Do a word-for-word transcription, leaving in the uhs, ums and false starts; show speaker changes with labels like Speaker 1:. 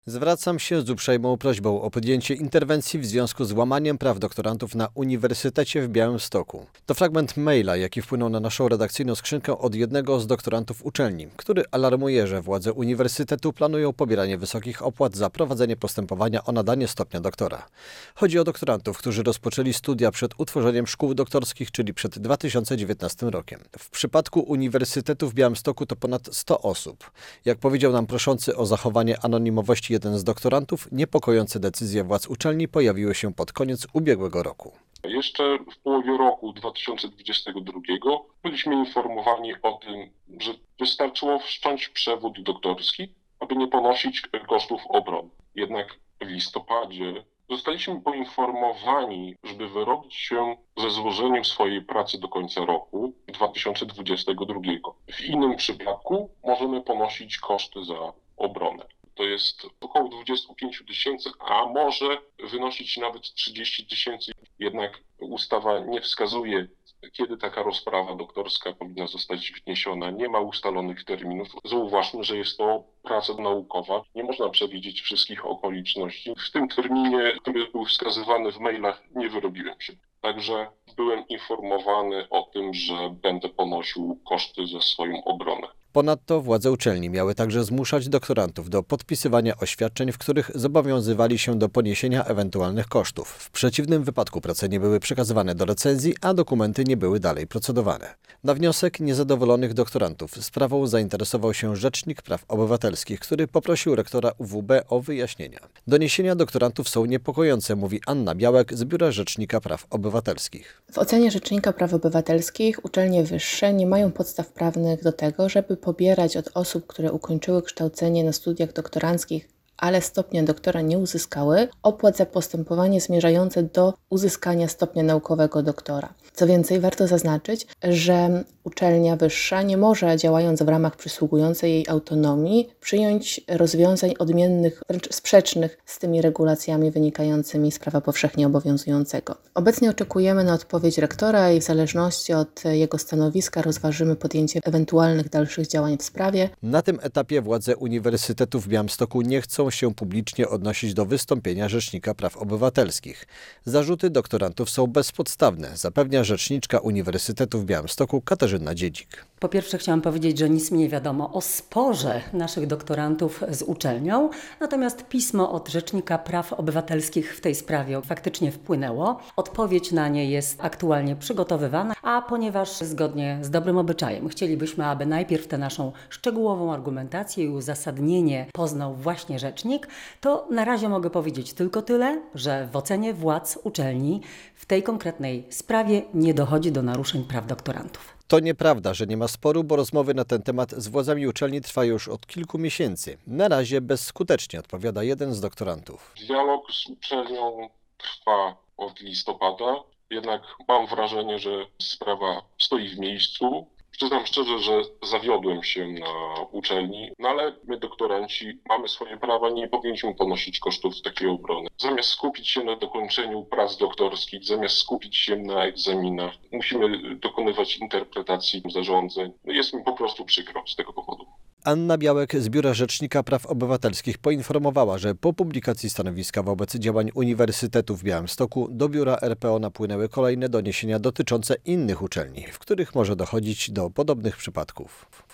Speaker 1: Zwracam się z uprzejmą prośbą o podjęcie interwencji w związku z łamaniem praw doktorantów na Uniwersytecie w Białymstoku. To fragment maila, jaki wpłynął na naszą redakcyjną skrzynkę od jednego z doktorantów uczelni, który alarmuje, że władze uniwersytetu planują pobieranie wysokich opłat za prowadzenie postępowania o nadanie stopnia doktora. Chodzi o doktorantów, którzy rozpoczęli studia przed utworzeniem szkół doktorskich, czyli przed dwa tysiące dziewiętnastym rokiem. W przypadku Uniwersytetu w Białymstoku to ponad sto osób. Jak powiedział nam proszący o zachowanie anonimowości jeden z doktorantów, niepokojące decyzje władz uczelni pojawiły się pod koniec ubiegłego roku.
Speaker 2: Jeszcze w połowie roku dwa tysiące dwudziestego drugiego byliśmy informowani o tym, że wystarczyło wszcząć przewód doktorski, aby nie ponosić kosztów obrony. Jednak w listopadzie zostaliśmy poinformowani, żeby wyrobić się ze złożeniem swojej pracy do końca roku dwa tysiące dwudziestego drugiego. W innym przypadku możemy ponosić koszty za obronę. To jest około dwadzieścia pięć tysięcy, a może wynosić nawet trzydzieści tysięcy. Jednak ustawa nie wskazuje, kiedy taka rozprawa doktorska powinna zostać wniesiona. Nie ma ustalonych terminów. Zauważmy, że jest to praca naukowa. Nie można przewidzieć wszystkich okoliczności. W tym terminie, który był wskazywany w mailach, nie wyrobiłem się. Także byłem informowany o tym, że będę ponosił koszty za swoją obronę.
Speaker 1: Ponadto władze uczelni miały także zmuszać doktorantów do podpisywania oświadczeń, w których zobowiązywali się do poniesienia ewentualnych kosztów. W przeciwnym wypadku prace nie były przekazywane do recenzji, a dokumenty nie były dalej procedowane. Na wniosek niezadowolonych doktorantów sprawą zainteresował się Rzecznik Praw Obywatelskich, który poprosił rektora U W B o wyjaśnienia. Doniesienia doktorantów są niepokojące, mówi Anna Białek z Biura Rzecznika Praw Obywatelskich.
Speaker 3: W ocenie Rzecznika Praw Obywatelskich uczelnie wyższe nie mają podstaw prawnych do tego, żeby pobierać od osób, które ukończyły kształcenie na studiach doktoranckich, ale stopnia doktora nie uzyskały, opłat za postępowanie zmierzające do uzyskania stopnia naukowego doktora. Co więcej, warto zaznaczyć, że uczelnia wyższa nie może, działając w ramach przysługującej jej autonomii, przyjąć rozwiązań odmiennych, wręcz sprzecznych z tymi regulacjami wynikającymi z prawa powszechnie obowiązującego. Obecnie oczekujemy na odpowiedź rektora i w zależności od jego stanowiska rozważymy podjęcie ewentualnych dalszych działań w sprawie.
Speaker 1: Na tym etapie władze Uniwersytetu w Białymstoku nie chcą się publicznie odnosić do wystąpienia Rzecznika Praw Obywatelskich. Zarzuty doktorantów są bezpodstawne, zapewnia rzeczniczka Uniwersytetu w Białymstoku Katarzyna Dziedzik.
Speaker 4: Po pierwsze chciałam powiedzieć, że nic mi nie wiadomo o sporze naszych doktorantów z uczelnią, natomiast pismo od Rzecznika Praw Obywatelskich w tej sprawie faktycznie wpłynęło. Odpowiedź na nie jest aktualnie przygotowywana, a ponieważ zgodnie z dobrym obyczajem chcielibyśmy, aby najpierw tę naszą szczegółową argumentację i uzasadnienie poznał właśnie rzecznik, to na razie mogę powiedzieć tylko tyle, że w ocenie władz uczelni w tej konkretnej sprawie nie dochodzi do naruszeń praw doktorantów.
Speaker 1: To nieprawda, że nie ma sporu, bo rozmowy na ten temat z władzami uczelni trwają już od kilku miesięcy. Na razie bezskutecznie, odpowiada jeden z doktorantów.
Speaker 2: Dialog z uczelnią trwa od listopada, jednak mam wrażenie, że sprawa stoi w miejscu. Przyznam szczerze, że zawiodłem się na uczelni, no ale my doktoranci mamy swoje prawa, nie powinniśmy ponosić kosztów takiej obrony. Zamiast skupić się na dokończeniu prac doktorskich, zamiast skupić się na egzaminach, musimy dokonywać interpretacji zarządzeń. Jest mi po prostu przykro z tego powodu.
Speaker 1: Anna Białek z Biura Rzecznika Praw Obywatelskich poinformowała, że po publikacji stanowiska wobec działań Uniwersytetu w Białymstoku do Biura R P O napłynęły kolejne doniesienia dotyczące innych uczelni, w których może dochodzić do podobnych przypadków.